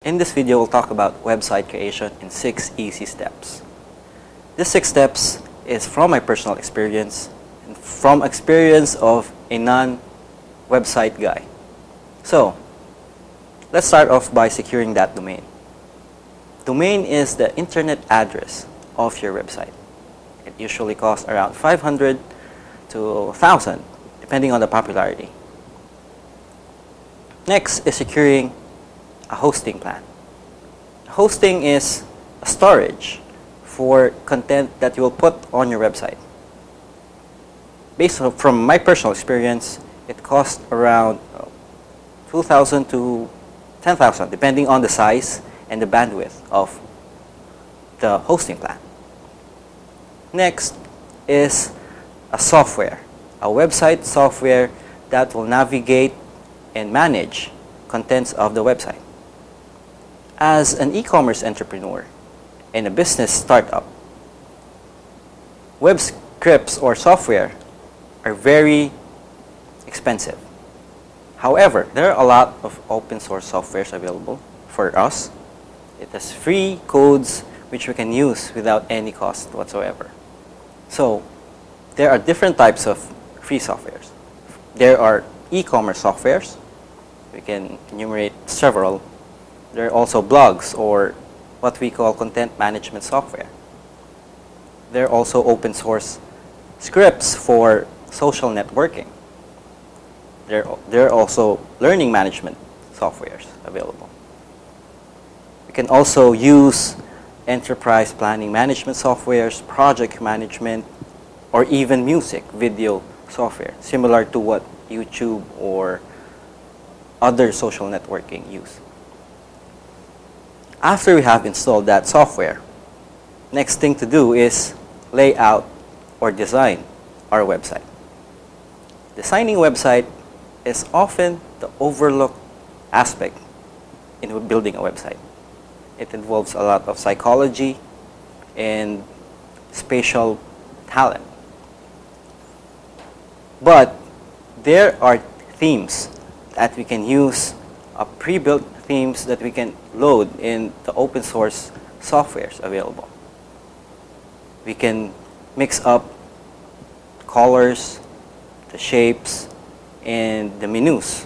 In this video, we'll talk about website creation in 6 easy steps. These 6 steps is from my personal experience and from experience of a non-website guy. So, let's start off by securing that domain. Domain is the internet address of your website. It usually costs around 500 to 1,000 depending on the popularity. Next is securing a hosting plan. Hosting is a storage for content that you will put on your website. From my personal experience, it costs around 2,000 to 10,000 depending on the size and the bandwidth of the hosting plan. Next is a software, a website software that will navigate and manage contents of the website. As an e-commerce entrepreneur and a business startup, web scripts or software are very expensive. However, there are a lot of open source softwares available for us. It has free codes which we can use without any cost whatsoever. So, there are different types of free softwares. There are e-commerce softwares. We can enumerate several. There are also blogs or what we call content management software. There are also open source scripts for social networking. There are also learning management softwares available. We can also use enterprise planning management softwares, project management, or even music, video software, similar to what YouTube or other social networking use. After we have installed that software, next thing to do is lay out or design our website. Designing a website is often the overlooked aspect in building a website. It involves a lot of psychology and spatial talent. But there are themes that we can use, pre-built themes that we can load in the open source softwares available. We can mix up colors, the shapes, and the menus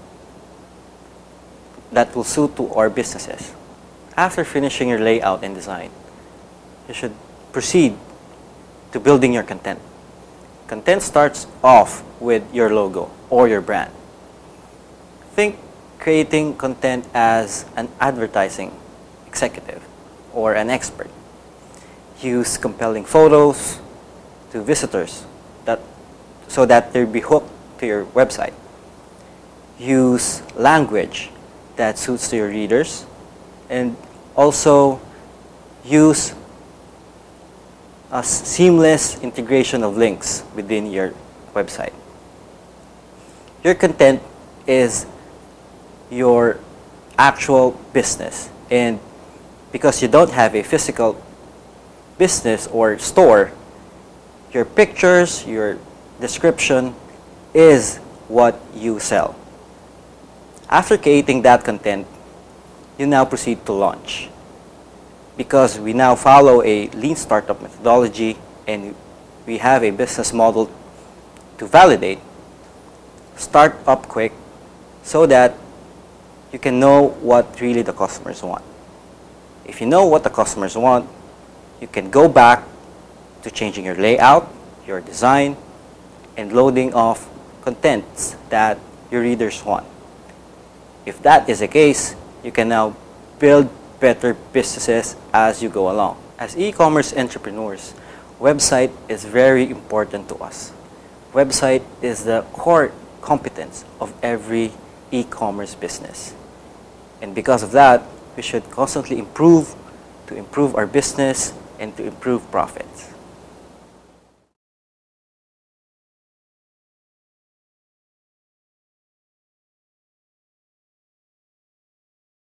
that will suit to our businesses. After finishing your layout and design, you should proceed to building your content. Content starts off with your logo or your brand. Think creating content as an advertising executive or an expert. Use compelling photos to visitors so that they'll be hooked to your website. Use language that suits to your readers, and also use a seamless integration of links within your website. Your content is your actual business, and because you don't have a physical business or store, your pictures, your description is what you sell. After creating that content, you now proceed to launch. Because we now follow a lean startup methodology and we have a business model to validate, start up quick so that you can know what really the customers want. If you know what the customers want, you can go back to changing your layout, your design, and loading of contents that your readers want. If that is the case, you can now build better businesses as you go along. As e-commerce entrepreneurs, website is very important to us. Website is the core competence of every e-commerce business. And because of that, we should constantly improve to improve our business and to improve profits.